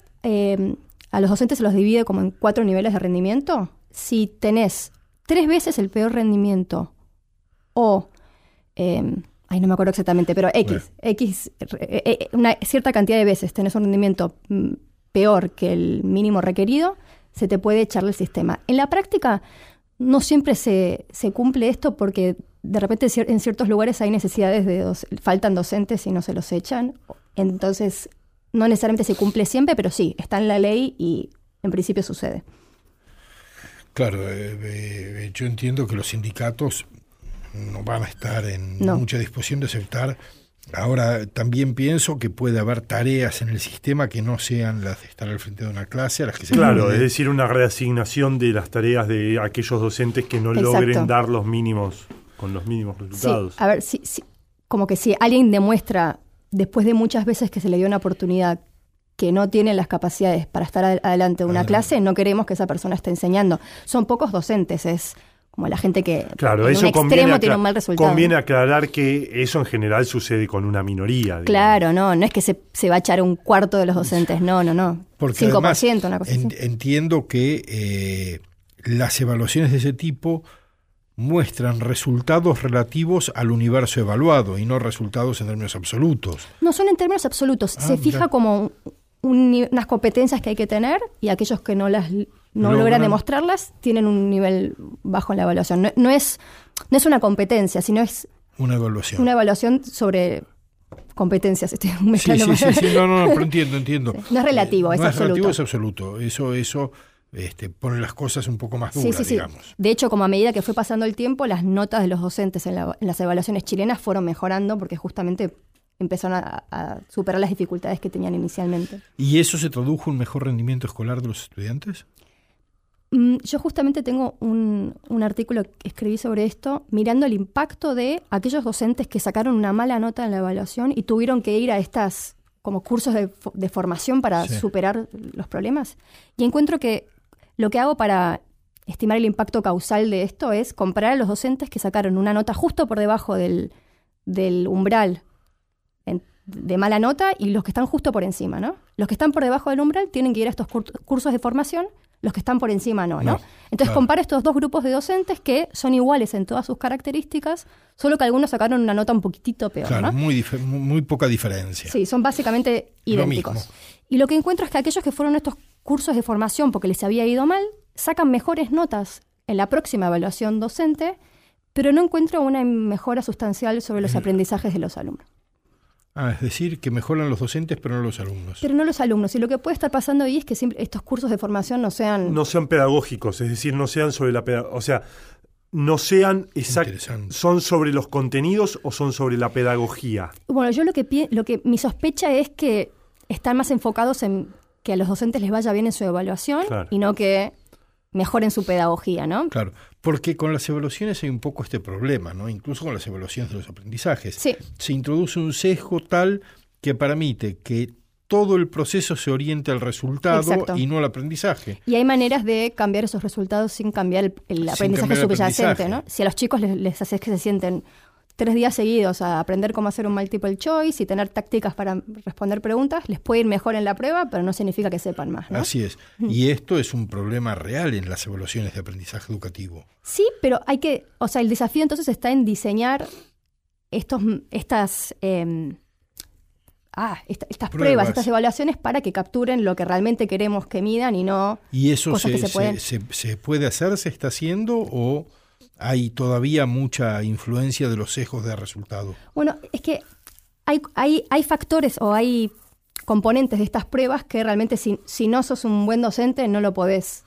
a los docentes se los divide como en 4 niveles de rendimiento. Si tenés 3 veces el peor rendimiento o, no me acuerdo exactamente, pero una cierta cantidad de veces tenés un rendimiento peor que el mínimo requerido, se te puede echar del sistema. En la práctica no siempre se cumple esto porque de repente en ciertos lugares hay necesidades faltan docentes y no se los echan. Entonces no necesariamente se cumple siempre, pero sí, está en la ley y en principio sucede. Claro, yo entiendo que los sindicatos no van a estar en mucha disposición de aceptar. Ahora, también pienso que puede haber tareas en el sistema que no sean las de estar al frente de una clase, a las que se Claro, es decir, una reasignación de las tareas de aquellos docentes que no logren dar los mínimos, con los mínimos resultados. Sí, a ver, como que si alguien demuestra, después de muchas veces que se le dio una oportunidad, que no tiene las capacidades para estar adelante de una clase, no queremos que esa persona esté enseñando. Son pocos docentes, es como la gente que claro, en eso un extremo tiene un mal resultado. Conviene aclarar que eso en general sucede con una minoría. Digamos. Claro, no es que se va a echar un cuarto de los docentes, no. Porque 5%, además, una cosa así. Entiendo que las evaluaciones de ese tipo muestran resultados relativos al universo evaluado y no resultados en términos absolutos. No son en términos absolutos, se fija como unas competencias que hay que tener y aquellos que no logran demostrarlas tienen un nivel bajo en la evaluación. No es una competencia, sino es una evaluación. Una evaluación sobre competencias. Sí, pero entiendo. Sí. No es relativo, es absoluto. No es relativo, es absoluto. Eso pone las cosas un poco más duras, digamos. De hecho, como a medida que fue pasando el tiempo, las notas de los docentes en las evaluaciones chilenas fueron mejorando porque justamente empezaron a superar las dificultades que tenían inicialmente. ¿Y eso se tradujo en mejor rendimiento escolar de los estudiantes? Yo justamente tengo un artículo que escribí sobre esto, mirando el impacto de aquellos docentes que sacaron una mala nota en la evaluación y tuvieron que ir a estas como cursos de formación para superar los problemas. Y encuentro que lo que hago para estimar el impacto causal de esto es comparar a los docentes que sacaron una nota justo por debajo del umbral de mala nota y los que están justo por encima, ¿no? Los que están por debajo del umbral tienen que ir a estos cursos de formación, los que están por encima no. Entonces claro. Compara estos dos grupos de docentes que son iguales en todas sus características, solo que algunos sacaron una nota un poquitito peor, claro, ¿no? Muy poca diferencia. Sí, son básicamente idénticos. Y lo que encuentro es que aquellos que fueron a estos cursos de formación porque les había ido mal, sacan mejores notas en la próxima evaluación docente, pero no encuentro una mejora sustancial sobre los aprendizajes de los alumnos. Es decir, que mejoran los docentes, pero no los alumnos. Pero no los alumnos. Y lo que puede estar pasando ahí es que estos cursos de formación no sean pedagógicos, es decir, no sean sobre la pedagogía. O sea, no sean ¿son sobre los contenidos o son sobre la pedagogía? Bueno, yo mi sospecha es que están más enfocados en que a los docentes les vaya bien en su evaluación, claro, y no que mejoren su pedagogía, ¿no? Claro, porque con las evaluaciones hay un poco este problema, ¿no? Incluso con las evaluaciones de los aprendizajes. Sí. Se introduce un sesgo tal que permite que todo el proceso se oriente al resultado. Exacto. Y no al aprendizaje. Y hay maneras de cambiar esos resultados sin cambiar el aprendizaje subyacente, ¿no? Si a los chicos les haces que se sienten 3 días seguidos a aprender cómo hacer un multiple choice y tener tácticas para responder preguntas, les puede ir mejor en la prueba, pero no significa que sepan más, ¿no? Así es. Y esto es un problema real en las evaluaciones de aprendizaje educativo. Sí, pero el desafío entonces está en diseñar estas pruebas, estas evaluaciones para que capturen lo que realmente queremos que midan y no cosas que se pueden... ¿Se puede hacer? ¿Se está haciendo? ¿O hay todavía mucha influencia de los sesgos de resultado? Bueno, es que hay factores o hay componentes de estas pruebas que realmente si no sos un buen docente no lo vas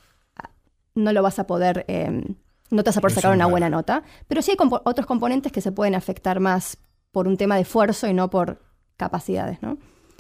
a poder, no te vas a poder sacar una buena nota. Pero sí hay otros componentes que se pueden afectar más por un tema de esfuerzo y no por capacidades, ¿no?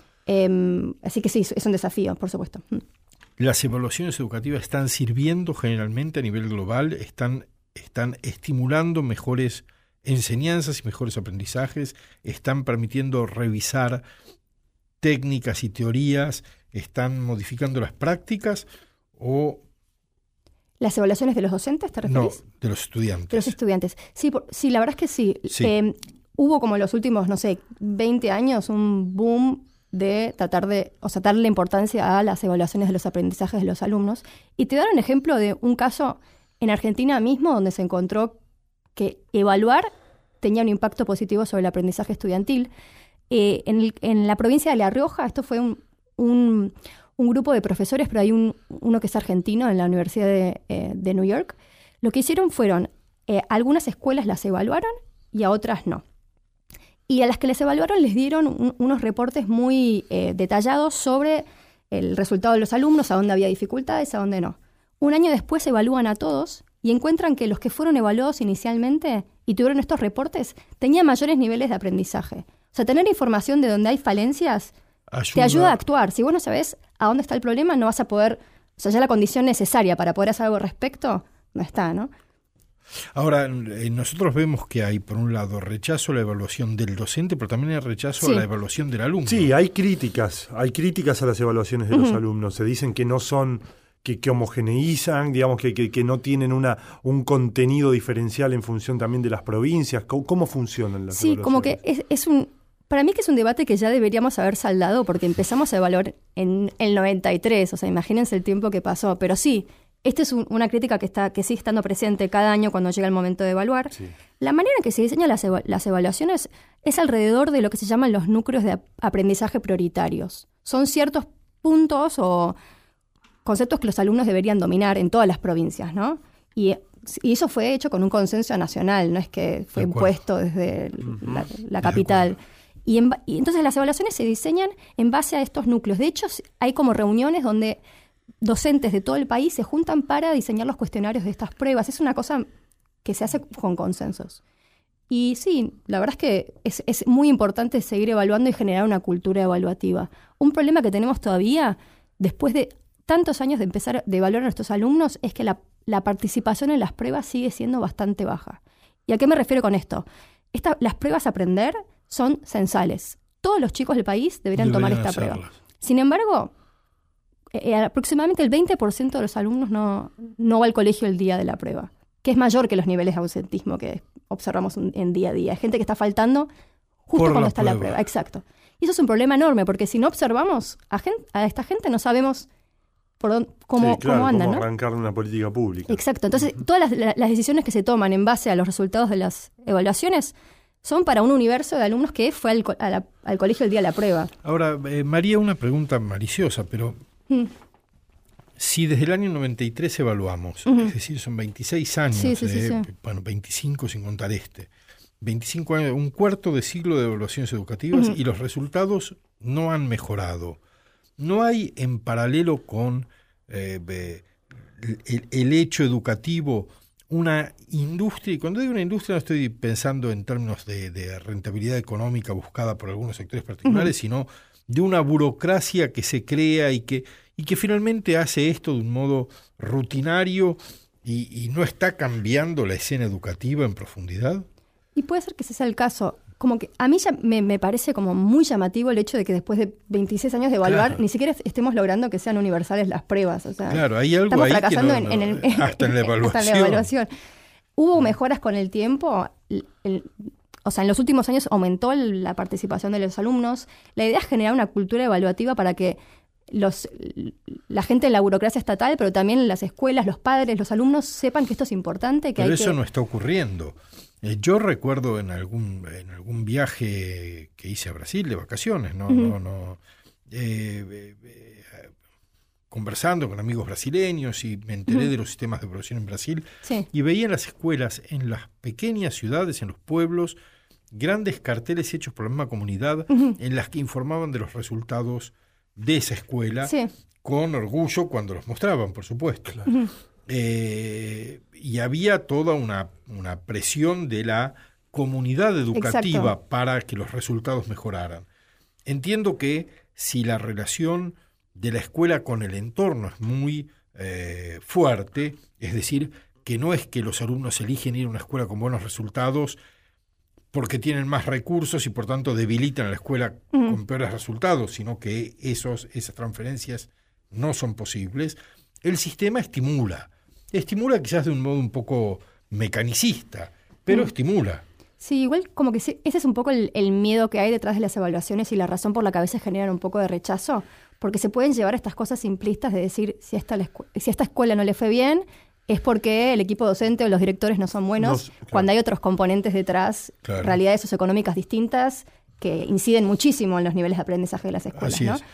Así que sí, es un desafío, por supuesto. ¿Las evaluaciones educativas están sirviendo generalmente a nivel global? ¿Están estimulando mejores enseñanzas y mejores aprendizajes? ¿Están permitiendo revisar técnicas y teorías? ¿Están modificando las prácticas? ¿O ¿las evaluaciones de los docentes te referís? No, de los estudiantes. De los estudiantes. Sí, la verdad es que sí. Hubo como en los últimos, 20 años un boom de tratar de, darle importancia a las evaluaciones de los aprendizajes de los alumnos. Y te dan un ejemplo de un caso en Argentina mismo donde se encontró que evaluar tenía un impacto positivo sobre el aprendizaje estudiantil. En la provincia de La Rioja, esto fue un grupo de profesores, pero hay uno que es argentino en la Universidad de New York. Lo que hicieron fueron, algunas escuelas las evaluaron y a otras no. Y a las que les evaluaron les dieron unos reportes muy detallados sobre el resultado de los alumnos, a dónde había dificultades, a dónde no. Un año después evalúan a todos y encuentran que los que fueron evaluados inicialmente y tuvieron estos reportes tenían mayores niveles de aprendizaje. Tener información de dónde hay falencias te ayuda a actuar. Si vos no sabés a dónde está el problema, no vas a poder... ya la condición necesaria para poder hacer algo al respecto no está, ¿no? Ahora, nosotros vemos que hay, por un lado, rechazo a la evaluación del docente, pero también hay rechazo a la evaluación del alumno. Sí, hay críticas a las evaluaciones de los alumnos. Se dicen que no son, que homogeneizan, digamos, que no tienen un contenido diferencial en función también de las provincias. ¿Cómo funcionan las evaluaciones? Sí, como que para mí que es un debate que ya deberíamos haber saldado porque empezamos a evaluar en el 93, imagínense el tiempo que pasó, pero sí. Esta es una crítica que sigue estando presente cada año cuando llega el momento de evaluar. Sí. La manera en que se diseñan las evaluaciones es alrededor de lo que se llaman los núcleos de aprendizaje prioritarios. Son ciertos puntos o conceptos que los alumnos deberían dominar en todas las provincias, ¿no? Y eso fue hecho con un consenso nacional, no es que fue impuesto desde la capital. Y entonces las evaluaciones se diseñan en base a estos núcleos. De hecho, hay como reuniones donde docentes de todo el país se juntan para diseñar los cuestionarios de estas pruebas. Es una cosa que se hace con consensos. Y sí, la verdad es que es muy importante seguir evaluando y generar una cultura evaluativa. Un problema que tenemos todavía, después de tantos años de empezar de evaluar a nuestros alumnos, es que la participación en las pruebas sigue siendo bastante baja. ¿Y a qué me refiero con esto? Las pruebas a aprender son censales. Todos los chicos del país deberían tomar esta prueba. Sin embargo, aproximadamente el 20% de los alumnos no va al colegio el día de la prueba, que es mayor que los niveles de ausentismo que observamos en día a día. Hay gente que está faltando justo cuando está la prueba. Exacto. Y eso es un problema enorme, porque si no observamos a esta gente no sabemos cómo andan, cómo ¿no? arrancar una política pública. Exacto. Entonces, todas las decisiones que se toman en base a los resultados de las evaluaciones son para un universo de alumnos que fue al colegio el día de la prueba. Ahora, María, una pregunta maliciosa, pero si desde el año 93 evaluamos, es decir, son 26 años, sí. Bueno, 25 sin contar 25 años, un cuarto de siglo de evaluaciones educativas y los resultados no han mejorado. ¿No hay en paralelo con el hecho educativo una industria? Y cuando digo una industria no estoy pensando en términos de rentabilidad económica buscada por algunos sectores particulares, sino de una burocracia que se crea y que finalmente hace esto de un modo rutinario y no está cambiando la escena educativa en profundidad? Y puede ser que ese sea el caso. Como que a mí ya me parece como muy llamativo el hecho de que después de 26 años de evaluar, ni siquiera estemos logrando que sean universales las pruebas. O sea, claro, hay algo estamos ahí fracasando que hasta en la evaluación. Hasta en la evaluación. Hubo mejoras con el tiempo. O sea, en los últimos años aumentó la participación de los alumnos. La idea es generar una cultura evaluativa para que la gente en la burocracia estatal, pero también las escuelas, los padres, los alumnos sepan que esto es importante. Pero eso no está ocurriendo. Yo recuerdo en algún viaje que hice a Brasil de vacaciones, conversando con amigos brasileños y me enteré de los sistemas de evaluación en Brasil y veía en las escuelas, en las pequeñas ciudades, en los pueblos, grandes carteles hechos por la misma comunidad en las que informaban de los resultados de esa escuela con orgullo cuando los mostraban, por supuesto. Claro. Y había toda una presión de la comunidad educativa para que los resultados mejoraran. Entiendo que si la relación de la escuela con el entorno es muy fuerte, es decir, que no es que los alumnos eligen ir a una escuela con buenos resultados porque tienen más recursos y por tanto debilitan a la escuela con peores resultados, sino que esas transferencias no son posibles, el sistema estimula quizás de un modo un poco mecanicista, pero estimula. Sí, igual como que ese es un poco el miedo que hay detrás de las evaluaciones y la razón por la que a veces generan un poco de rechazo, porque se pueden llevar estas cosas simplistas de decir si a esta escuela no le fue bien, es porque el equipo docente o los directores no son buenos, cuando hay otros componentes detrás, realidades socioeconómicas distintas que inciden muchísimo en los niveles de aprendizaje de las escuelas. Así es.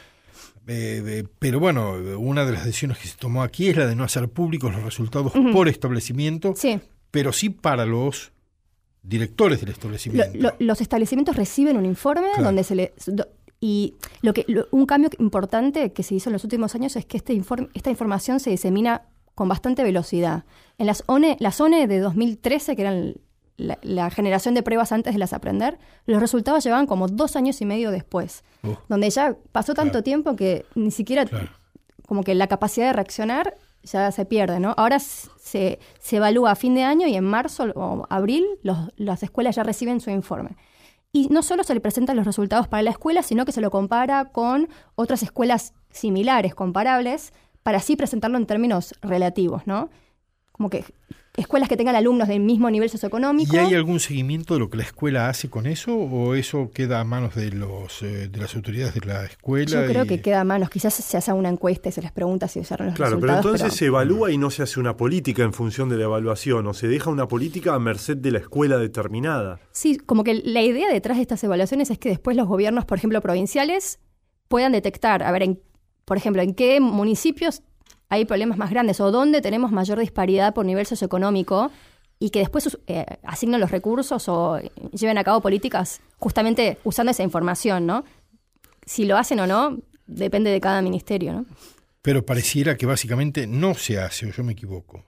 Pero bueno, una de las decisiones que se tomó aquí es la de no hacer públicos los resultados por establecimiento, pero sí para los directores del establecimiento. Los establecimientos reciben un informe donde se le... Y un cambio importante que se hizo en los últimos años es que esta información se disemina con bastante velocidad. En las ONE de 2013, que eran la generación de pruebas antes de las aprender, los resultados llevaban como 2 años y medio después, donde ya pasó tanto tiempo que ni siquiera como que la capacidad de reaccionar ya se pierde, ¿no? Ahora se evalúa a fin de año y en marzo o abril las escuelas ya reciben su informe. Y no solo se le presentan los resultados para la escuela, sino que se lo compara con otras escuelas similares, comparables, para así presentarlo en términos relativos, ¿no? Como que escuelas que tengan alumnos del mismo nivel socioeconómico. ¿Y hay algún seguimiento de lo que la escuela hace con eso? ¿O eso queda a manos de las autoridades de la escuela? Yo creo que queda a manos. Quizás se hace una encuesta y se les pregunta si usaron los resultados. Claro, pero entonces se evalúa y no se hace una política en función de la evaluación, o se deja una política a merced de la escuela determinada. Sí, como que la idea detrás de estas evaluaciones es que después los gobiernos, por ejemplo, provinciales, puedan detectar, por ejemplo, en qué municipios hay problemas más grandes o dónde tenemos mayor disparidad por nivel socioeconómico y que después asignen los recursos o lleven a cabo políticas justamente usando esa información, ¿no? Si lo hacen o no, depende de cada ministerio, ¿no? Pero pareciera que básicamente no se hace, o yo me equivoco.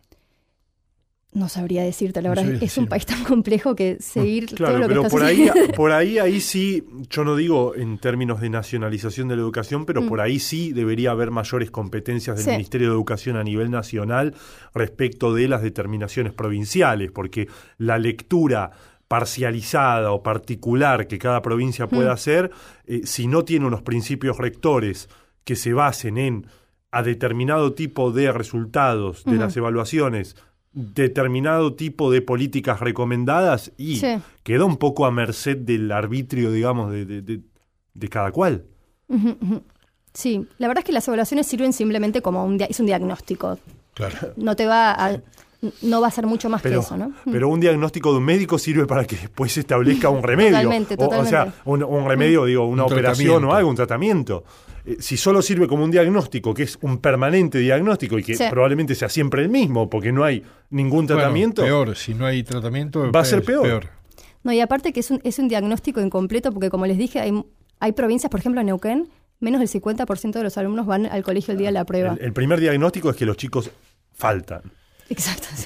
No sabría decirte, la verdad, es un país tan complejo que seguir todo lo que está sucediendo. Por ahí sí, yo no digo en términos de nacionalización de la educación, pero por ahí sí debería haber mayores competencias del Ministerio de Educación a nivel nacional respecto de las determinaciones provinciales, porque la lectura parcializada o particular que cada provincia pueda hacer, si no tiene unos principios rectores que se basen en a determinado tipo de resultados de las evaluaciones, determinado tipo de políticas recomendadas y queda un poco a merced del arbitrio, digamos, de de cada cual. Sí, la verdad es que las evaluaciones sirven simplemente como es un diagnóstico. Claro. No va a ser mucho más que eso, ¿no? Pero un diagnóstico de un médico sirve para que después se establezca un remedio. Totalmente. O sea, un remedio, una operación o algo, un tratamiento. Si solo sirve como un diagnóstico, que es un permanente diagnóstico y que probablemente sea siempre el mismo, porque no hay ningún tratamiento. Peor, si no hay tratamiento, va a ser peor. No, y aparte que es un diagnóstico incompleto, porque como les dije, hay provincias, por ejemplo en Neuquén, menos del 50% de los alumnos van al colegio el día de la prueba. El primer diagnóstico es que los chicos faltan. Exacto, sí.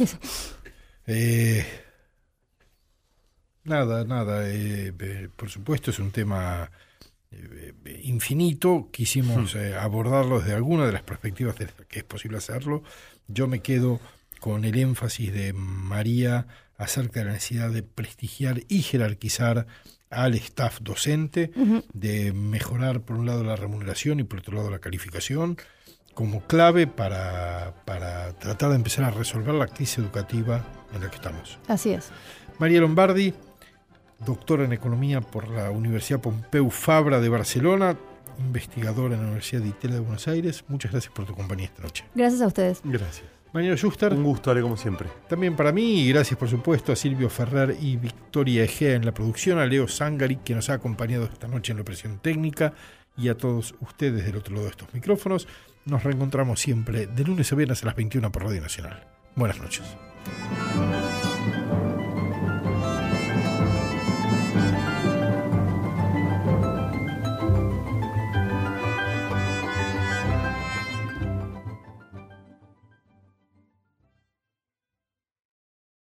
Nada. Por supuesto es un tema infinito. Quisimos abordarlo desde alguna de las perspectivas de que es posible hacerlo. Yo me quedo con el énfasis de María acerca de la necesidad de prestigiar y jerarquizar al staff docente, de mejorar por un lado la remuneración y por otro lado la calificación, como clave para tratar de empezar a resolver la crisis educativa en la que estamos. Así es. María Lombardi, doctora en Economía por la Universidad Pompeu Fabra de Barcelona, investigadora en la Universidad de Itela de Buenos Aires. Muchas gracias por tu compañía esta noche. Gracias a ustedes. Gracias. Mañana Schuster. Un gusto, Ale, como siempre. También para mí, y gracias por supuesto a Silvio Ferrer y Victoria Egea en la producción, a Leo Zangari, que nos ha acompañado esta noche en la operación técnica, y a todos ustedes del otro lado de estos micrófonos. Nos reencontramos siempre de lunes a viernes a las 21 por Radio Nacional. Buenas noches.